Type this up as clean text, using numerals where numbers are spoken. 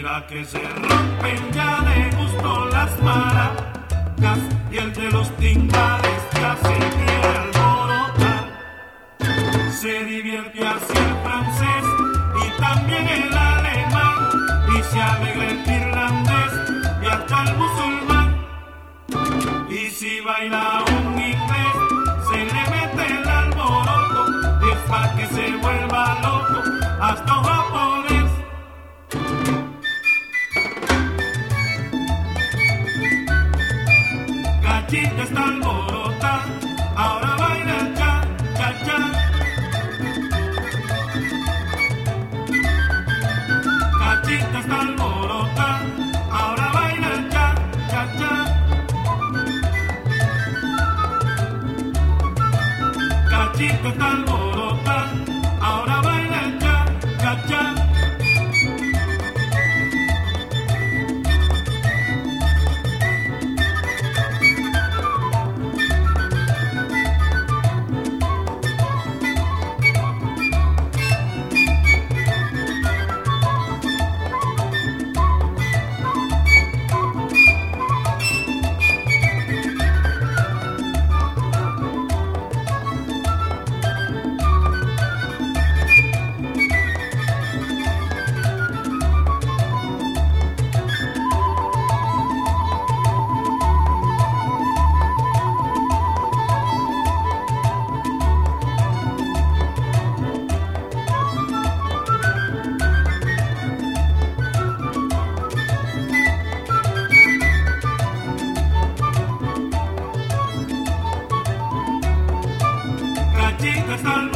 Mira que se rompen ya de gusto las maracas y el de los timbales ya se quiere alborotar. Se divierte así el francés y también el alemán, y se alegra el irlandés y hasta el musulmán. Y si baila un inglés, se le mete el alboroto, y es pa' que se vuelva loco hasta un japonés. Cachita está alborota, ahora baila el cha-cha-cha. Cachita está alborota, ahora baila el cha-cha-cha. Cachita está alborota, ahora baila el cha-cha-cha. Cachita está